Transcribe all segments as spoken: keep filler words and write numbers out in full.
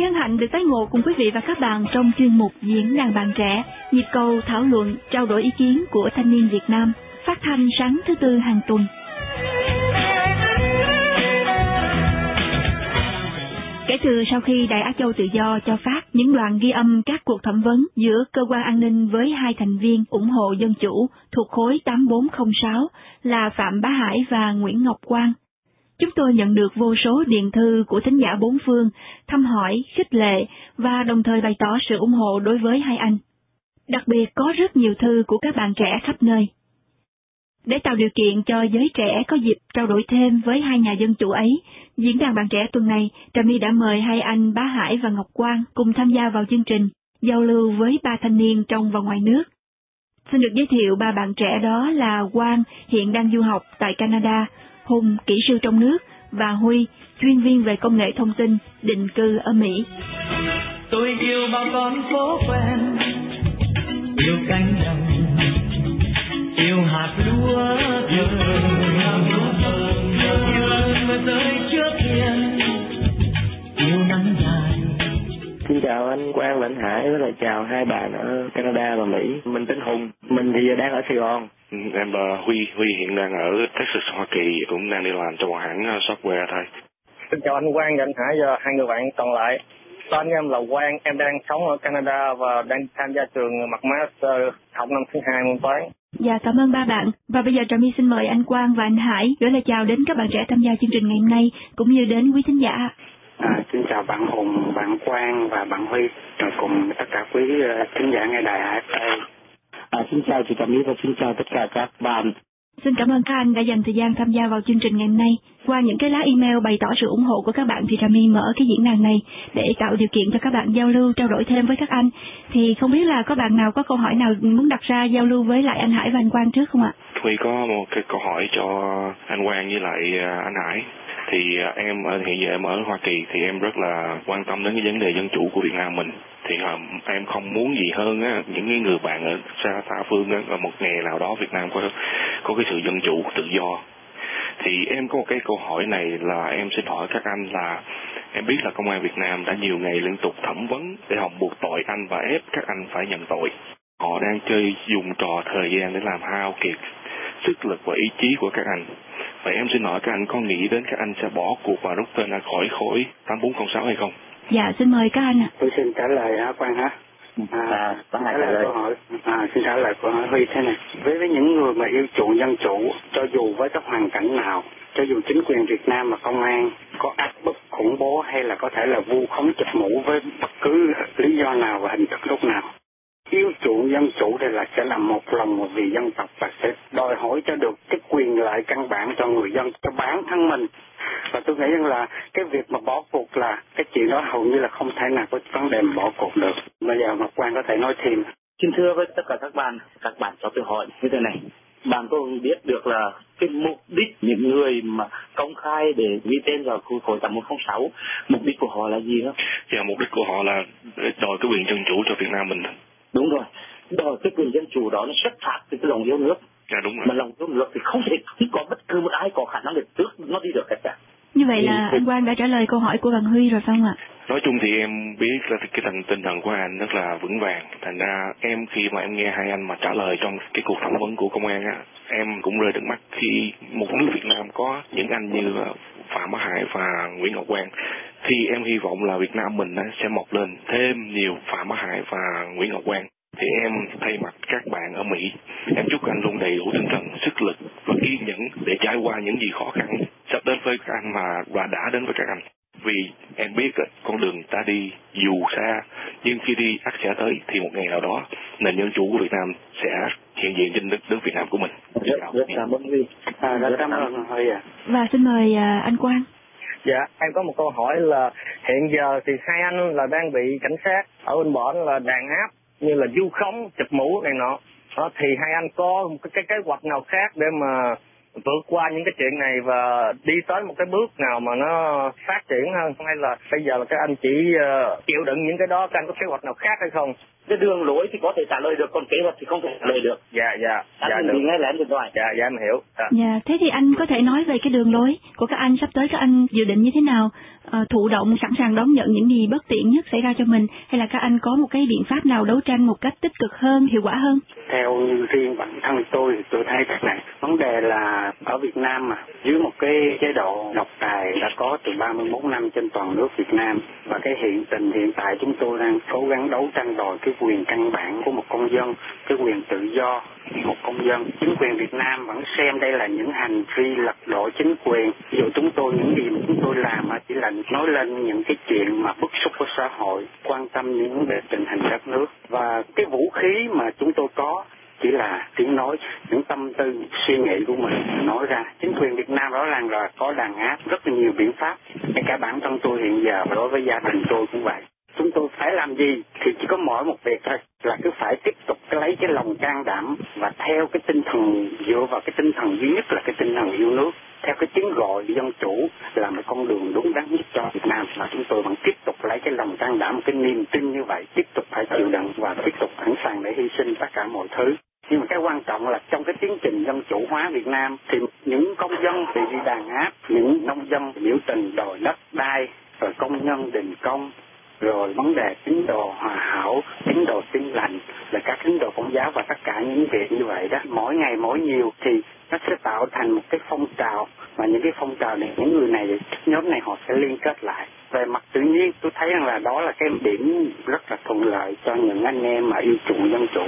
hân hạnh được tái ngộ cùng quý vị và các bạn trong chuyên mục Diễn đàn Bạn Trẻ, nhịp cầu thảo luận, trao đổi ý kiến của thanh niên Việt Nam, phát thanh sáng thứ Tư hàng tuần. Kể từ sau khi Đài Á Châu Tự Do cho phát những đoạn ghi âm các cuộc thẩm vấn giữa cơ quan an ninh với hai thành viên ủng hộ dân chủ thuộc khối tám bốn không sáu là Phạm Bá Hải và Nguyễn Ngọc Quang, chúng tôi nhận được vô số điện thư của thính giả bốn phương thăm hỏi, khích lệ và đồng thời bày tỏ sự ủng hộ đối với hai anh. Đặc biệt có rất nhiều thư của các bạn trẻ khắp nơi. Để tạo điều kiện cho giới trẻ có dịp trao đổi thêm với hai nhà dân chủ ấy, Diễn đàn Bạn Trẻ tuần này, Trà My đã mời hai anh Bá Hải và Ngọc Quang cùng tham gia vào chương trình, giao lưu với ba thanh niên trong và ngoài nước. Xin được giới thiệu ba bạn trẻ đó là Quang, hiện đang du học tại Canada, Hùng, kỹ sư trong nước, và Huy, chuyên viên về công nghệ thông tin, định cư ở Mỹ. Tôi yêu bao con phố quen, yêu cánh đồng, yêu hạt lúa thơm, yêu mưa rơi trước hiên, yêu nắng dài. Xin chào anh Quang và anh Hải, với lại chào hai bạn ở Canada và Mỹ. Mình tên Hùng, mình thì đang ở Sài Gòn. Em là Huy, Huy hiện đang ở Texas, Hoa Kỳ, cũng đang đi làm cho một hãng software thôi. Xin chào anh Quang và anh Hải và hai người bạn còn lại. Tên em là Quang, em đang sống ở Canada và đang tham gia trường mặt Master học năm thứ hai môn toán. Dạ, cảm ơn ba bạn. Và bây giờ Trà My xin mời anh Quang và anh Hải gửi lời chào đến các bạn trẻ tham gia chương trình ngày hôm nay, cũng như đến quý thính giả. À, xin chào bạn Hùng, bạn Quang và bạn Huy, rồi cùng tất cả quý uh, thính giả nghe đài hát a. À, xin chào chị Trà My và xin chào tất cả các bạn. Xin cảm ơn các anh đã dành thời gian tham gia vào chương trình ngày hôm nay. Qua những cái lá email bày tỏ sự ủng hộ của các bạn thì Trà My mở cái diễn đàn này để tạo điều kiện cho các bạn giao lưu, trao đổi thêm với các anh. Thì không biết là có bạn nào có câu hỏi nào muốn đặt ra giao lưu với lại anh Hải và anh Quang trước không ạ? Huy có một cái câu hỏi cho anh Quang với lại anh Hải. Thì em ở hiện giờ em ở Hoa Kỳ thì em rất là quan tâm đến cái vấn đề dân chủ của Việt Nam mình. Thì em không muốn gì hơn á, những cái người bạn ở xa xa phương á, ở một ngày nào đó Việt Nam có có cái sự dân chủ tự do. Thì em có một cái câu hỏi này là em xin hỏi các anh là em biết là công an Việt Nam đã nhiều ngày liên tục thẩm vấn để hòng buộc tội anh và ép các anh phải nhận tội. Họ đang chơi dùng trò thời gian để làm hao kiệt sức lực và ý chí của các anh. Vậy em xin hỏi các anh có nghĩ đến các anh sẽ bỏ cuộc và rút tên ra khỏi khối tám bốn không sáu hay không? Dạ, xin mời các anh ạ. Tôi xin trả lời hả Quang hả? À, à trả lời câu hỏi. À, xin trả lời câu hỏi Huy thế này. Với với những người mà yêu chuộng dân chủ, cho dù với các hoàn cảnh nào, cho dù chính quyền Việt Nam và công an có áp bức khủng bố hay là có thể là vu khống chụp mũ với bất cứ lý do nào và hình thức lúc nào, yêu chuộng dân chủ thì là sẽ là một lòng vì dân tộc và sẽ đòi hỏi cho được cái quyền lợi căn bản cho người dân, cho bản thân mình. Và tôi nghĩ rằng là cái việc mà bỏ cuộc là cái chuyện đó hầu như là không thể nào có vấn đề mà bỏ cuộc được. Bây giờ Ngọc Quang có thể nói thêm. Xin thưa với tất cả các bạn, các bạn cho tôi hỏi như thế này. Bạn có biết được là cái mục đích những người mà công khai để ghi tên vào khối tám bốn không sáu, mục đích của họ là gì không? Dạ, mục đích của họ là đòi cái quyền dân chủ cho Việt Nam mình. Đúng rồi, đòi cái quyền dân chủ đó nó xuất phát từ cái lòng yêu nước. Dạ đúng rồi. Mà lòng yêu nước thì không thể không có bất cứ một ai có khả năng để tước nó đi được hết cả. Như vậy là anh Quang đã trả lời câu hỏi của bạn Huy rồi phải không ạ? Nói chung thì em biết là cái tinh, tinh thần của anh rất là vững vàng. Thành ra em khi mà em nghe hai anh mà trả lời trong cái cuộc thẩm vấn của công an á, em cũng rơi nước mắt khi một nước Việt Nam có những anh như Phạm Bá Hải và Nguyễn Ngọc Quang. Thì em hy vọng là Việt Nam mình sẽ mọc lên thêm nhiều Phạm Bá Hải và Nguyễn Ngọc Quang. Thì em thay mặt các bạn ở Mỹ, em chúc anh luôn đầy đủ tinh thần, sức lực và kiên nhẫn để trải qua những gì khó khăn sắp đến với các anh mà và đã đến với các anh. Vì em biết con đường ta đi dù xa, nhưng khi đi ắt sẽ tới, thì một ngày nào đó nền dân chủ của Việt Nam sẽ hiện diện trên đất nước Việt Nam của mình. Rất, rất cảm ơn Huy. À, rất cảm ơn Huy ạ. Và xin mời uh, anh Quang. Dạ, em có một câu hỏi là hiện giờ thì hai anh là đang bị cảnh sát ở bên bển là đàn áp như là vu khống, chụp mũ này nọ. Đó, thì hai anh có một cái, cái kế hoạch nào khác để mà vượt qua những cái chuyện này và đi tới một cái bước nào mà nó phát triển hơn, hay là bây giờ là các anh chỉ uh, chịu đựng những cái đó, các anh có kế hoạch nào khác hay không? Cái đường lối thì có thể trả lời được, còn kế hoạch thì không thể trả lời được. Dạ dạ. Anh dạ đừng nghe lén điện thoại. Dạ dạ em hiểu. Dạ. Dạ, thế thì anh có thể nói về cái đường lối của các anh sắp tới, các anh dự định như thế nào? Ờ, thụ động sẵn sàng đón nhận những gì bất tiện nhất xảy ra cho mình, hay là các anh có một cái biện pháp nào đấu tranh một cách tích cực hơn, hiệu quả hơn? Theo như riêng bản thân tôi thì tôi thấy thế này, vấn đề là ở Việt Nam mà dưới một cái chế độ độc tài đã có từ ba mươi mốt năm trên toàn nước Việt Nam, và cái hiện tình hiện tại chúng tôi đang cố gắng đấu tranh đòi cái quyền căn bản của một công dân, cái quyền tự do một công dân. Chính quyền Việt Nam vẫn xem đây là những hành vi lật đổ chính quyền. Ví dụ chúng tôi, những gì mà chúng tôi làm chỉ là nói lên những cái chuyện mà bức xúc của xã hội, quan tâm những về tình hình đất nước, và cái vũ khí mà chúng tôi có chỉ là tiếng nói, những tâm tư, suy nghĩ của mình nói ra. Chính quyền Việt Nam rõ ràng là có đàn áp rất là nhiều biện pháp. Ngay cả bản thân tôi hiện giờ và đối với gia đình tôi cũng vậy. Chúng tôi phải làm gì thì chỉ có mỗi một việc thôi, là cứ phải tiếp tục lấy cái lòng can đảm và theo cái tinh thần, dựa vào cái tinh thần duy nhất là cái tinh thần yêu nước, theo cái tiếng gọi dân chủ là một con đường đúng đắn nhất cho Việt Nam, mà chúng tôi vẫn tiếp tục lấy cái lòng can đảm, cái niềm tin như vậy, tiếp tục phải chịu đựng và tiếp tục sẵn sàng để hy sinh tất cả mọi thứ. Nhưng mà cái quan trọng là trong cái tiến trình dân chủ hóa Việt Nam thì những công dân bị đi đàn áp, những nông dân biểu tình đòi đất đai, rồi công nhân đình công, rồi vấn đề tín đồ hòa hảo, tín đồ tin lành, là các tín đồ Công giáo và tất cả những việc như vậy đó, mỗi ngày mỗi nhiều thì nó sẽ tạo thành một cái phong trào, và những cái phong trào này, những người này, nhóm này họ sẽ liên kết lại. Về mặt tự nhiên tôi thấy rằng là đó là cái điểm rất là thuận lợi cho những anh em mà yêu chuộng dân chủ.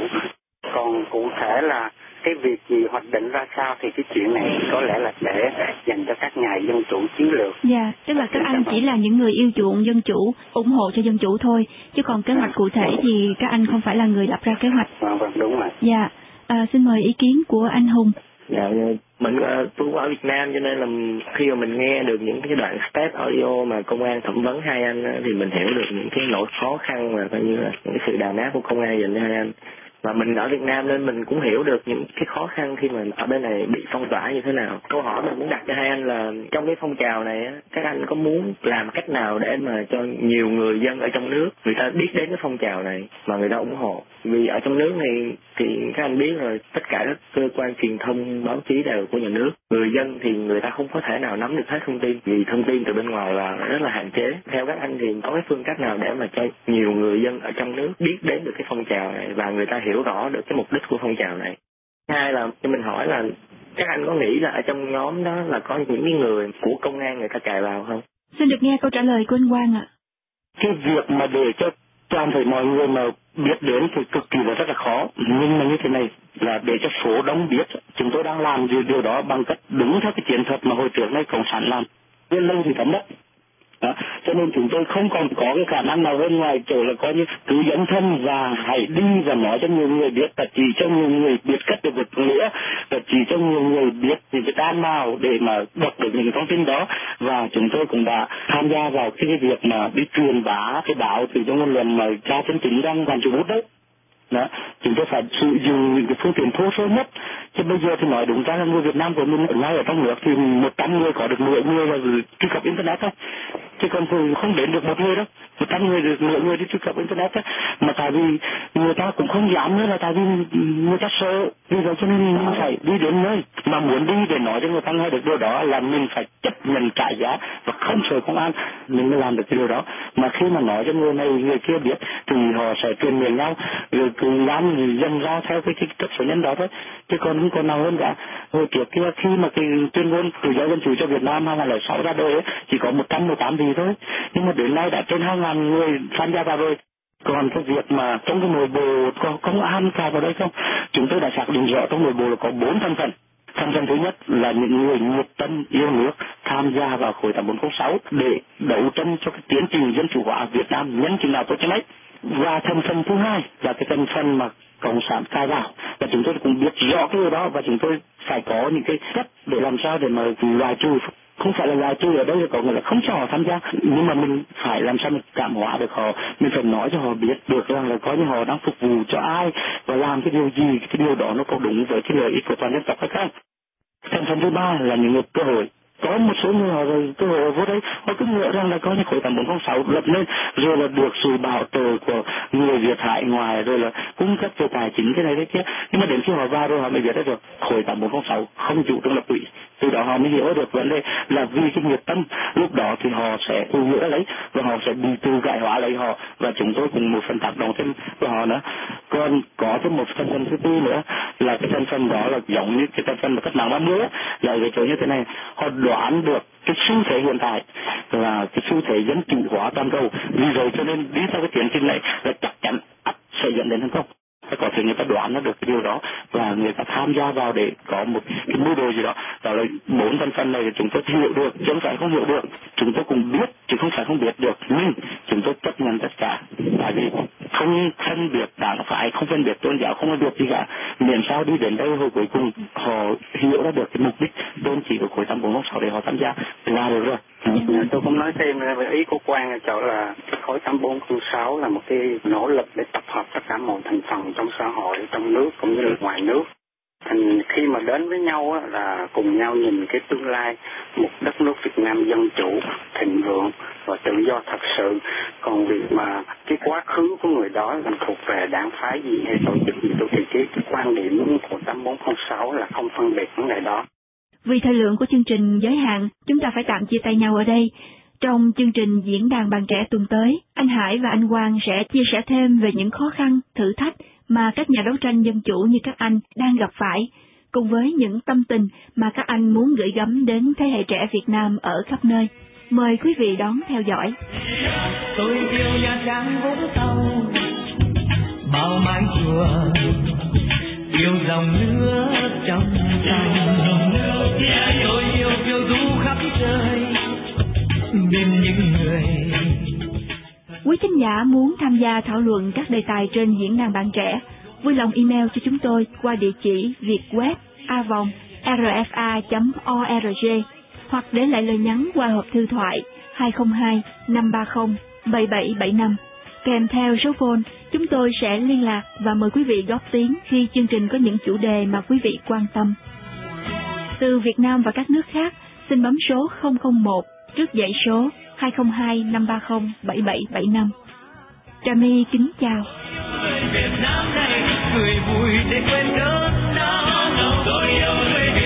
Còn cụ thể là cái việc gì hoạch định ra sao thì cái chuyện này có lẽ là để dành cho các nhà dân chủ chiến lược. Dạ, tức là các anh chỉ là những người yêu chuộng dân chủ, ủng hộ cho dân chủ thôi, chứ còn kế hoạch cụ thể thì các anh không phải là người lập ra kế hoạch. Vâng, vâng, đúng rồi. Dạ, à, xin mời ý kiến của anh Hùng. Dạ, mình tôi ở Việt Nam cho nên là khi mà mình nghe được những cái đoạn step audio mà công an thẩm vấn hai anh thì mình hiểu được những cái nỗi khó khăn và coi như là những cái sự đàn áp của công an dành cho hai anh. Và mình ở Việt Nam nên mình cũng hiểu được những cái khó khăn khi mà ở bên này bị phong tỏa như thế nào. Câu hỏi mình muốn đặt cho hai anh là trong cái phong trào này các anh có muốn làm cách nào để mà cho nhiều người dân ở trong nước người ta biết đến cái phong trào này mà người ta ủng hộ? Vì ở trong nước này thì các anh biết rồi, tất cả các cơ quan truyền thông báo chí đều của nhà nước. Người dân thì người ta không có thể nào nắm được hết thông tin vì thông tin từ bên ngoài là rất là hạn chế. Theo các anh thì có cái phương cách nào để mà cho nhiều người dân ở trong nước biết đến được cái phong trào này và người ta hiểu rõ được cái mục đích của phong trào này? Hai là cho mình hỏi là các anh có nghĩ là ở trong nhóm đó là có những người của công an người ta cài vào không? Xin được nghe câu trả lời của anh Quang ạ. Cái việc mà để cho toàn thể mọi người mà biết đến thì cực kỳ là rất là khó, nhưng mà như thế này là để cho số đông biết, chúng tôi đang làm điều đó bằng cách đúng theo cái chiến thuật mà hồi trước nay cộng sản làm, lên lâu thì thấm đất. Đó. Cho nên chúng tôi không còn có cái khả năng nào hơn ngoài chỗ là coi như cứ dấn thân và hãy đi và nói cho nhiều người biết, và chỉ cho nhiều người biết cách được một nghĩa, và chỉ cho nhiều người biết những cái đan nào để mà đọc được những thông tin đó. Và chúng tôi cũng đã tham gia vào cái, cái việc mà đi truyền bá cái báo từ trong ngôn luận mà cha chân chính đang làm chủ bút đấy. Đó. Chúng tôi phải sử dụng những cái phương tiện thô sơ nhất. Chứ bây giờ thì nói đúng ra là người Việt Nam của mình ngay ở trong nước thì một trăm người có được mười người là truy cập internet thôi, chứ còn không đến được một người đâu. Một trăm người được mười người đi truy cập internet thôi. Mà tại vì người ta cũng không dám nữa, là tại vì người ta sợ. Vì vậy cho nên mình phải đi đến nơi mà muốn đi để nói cho người ta nghe được điều đó là mình phải chấp nhận trả giá và không sợ công an, mình mới làm được cái điều đó. Mà khi mà nói cho người này người kia biết thì họ sẽ truyền miệng nhau, rồi cứ làm dần ra theo cái cái cấp số nhân đó thôi, chứ còn không còn nào hơn cả. Hồi trước kia khi mà cái tuyên ngôn tự do dân chủ cho Việt Nam hai nghìn lẻ sáu ra đời ấy, chỉ có một trăm mười tám vị thôi, nhưng mà đến nay đã trên hai ngàn người tham gia vào rồi. Còn cái việc mà trong cái nội bộ có công an cả vào đây không, chúng tôi đã xác định rõ trong nội bộ là có bốn thành phần. Thành phần thứ nhất là những người nhiệt tâm yêu nước tham gia vào khối tám bốn không sáu để đấu tranh cho cái tiến trình dân chủ hóa Việt Nam nhân chừng nào tốt cho lấy. Và thành phần thứ hai là cái thành phần mà cộng sản cai vào, và chúng tôi cũng biết rõ cái điều đó, và chúng tôi phải có những cái cách để làm sao để mà loại trừ. Không phải là loại trừ ở đây là có nghĩa là không cho họ tham gia, nhưng mà mình phải làm sao mình cảm hóa được họ, mình phải nói cho họ biết được rằng là có như họ đang phục vụ cho ai và làm cái điều gì, cái điều đó nó có đúng với cái lợi ích của toàn dân tộc hay không. Thành phần thứ ba là những người cơ hội, có có một số người họ rồi cơ hội vô đấy họ cứ ngỡ rằng là coi như khối tám bốn không sáu lập nên rồi là được sự bảo trợ của người Việt hải ngoài rồi là cung cấp về tài chính cái này cái kia, nhưng mà đến khi họ vào rồi họ mới biết được khối tám bốn không sáu không chủ trương lập quỹ. Từ đó họ mới hiểu được vấn đề là vì cái nhiệt tâm, lúc đó thì họ sẽ ưu nghĩa lấy và họ sẽ bị từ cải hóa lấy họ, và chúng tôi cũng một phần tác động thêm của họ nữa. Còn có thêm một thành phần thứ tư nữa là cái thành phần đó là giống như cái thành phần mà cách mạng ba mươi là cái chỗ như thế này, họ đoán được cái xu thế hiện tại là cái xu thế dân chủ hóa toàn cầu, vì vậy cho nên đi theo cái tiến trình này là chắc chắn sẽ dẫn đến thành công. Có thể người ta đoán được cái điều đó và người ta tham gia vào để có một cái mưu đồ gì đó. Đó là bốn thành phần này chúng tôi hiểu được chứ không phải không hiểu được, chúng tôi cũng biết chứ không phải không biết được, nhưng chúng tôi chấp nhận tất cả, tại vì không phân biệt đảng phái, không phân biệt tôn giáo, không phân biệt gì cả, miễn sao đi đến đây hồi cuối cùng họ hiểu ra được cái mục đích tôn chỉ của khối tám bốn không sáu để họ tham gia là được rồi. Tôi cũng nói thêm về ý của Quang ở chỗ là cái khối tám bốn không sáu là một cái nỗ lực để tập hợp tất cả mọi thành phần trong xã hội, trong nước cũng như là ngoài nước. Thành khi mà đến với nhau á, là cùng nhau nhìn cái tương lai một đất nước Việt Nam dân chủ, thịnh vượng và tự do thật sự. Còn việc mà cái quá khứ của người đó là thuộc về đảng phái gì hay tổ chức gì, tôi thì cái, cái quan điểm của tám bốn không sáu là không phân biệt vấn đề đó. Vì thời lượng của chương trình giới hạn, chúng ta phải tạm chia tay nhau ở đây. Trong chương trình Diễn đàn Bạn Trẻ tuần tới, anh Hải và anh Quang sẽ chia sẻ thêm về những khó khăn, thử thách mà các nhà đấu tranh dân chủ như các anh đang gặp phải, cùng với những tâm tình mà các anh muốn gửi gắm đến thế hệ trẻ Việt Nam ở khắp nơi. Mời quý vị đón theo dõi. Tôi yêu Nha Trang Vũng Tàu, bao mái chùa, yêu dòng nước trong xanh. Tôi yêu phiêu du khắp trời bên những người. Quý thính giả muốn tham gia thảo luận các đề tài trên Diễn đàn Bạn Trẻ, vui lòng email cho chúng tôi qua địa chỉ vietweb a vòng rfa chấm org hoặc để lại lời nhắn qua hộp thư thoại hai không hai năm ba không bảy bảy bảy năm. Kèm theo số phone, chúng tôi sẽ liên lạc và mời quý vị góp tiếng khi chương trình có những chủ đề mà quý vị quan tâm. Từ Việt Nam và các nước khác, xin bấm số không không một trước dãy số hai không hai năm ba không bảy bảy bảy năm. Trà My kính chào. Việt Nam này cười vui để quên cơn đau. Tôi yêu người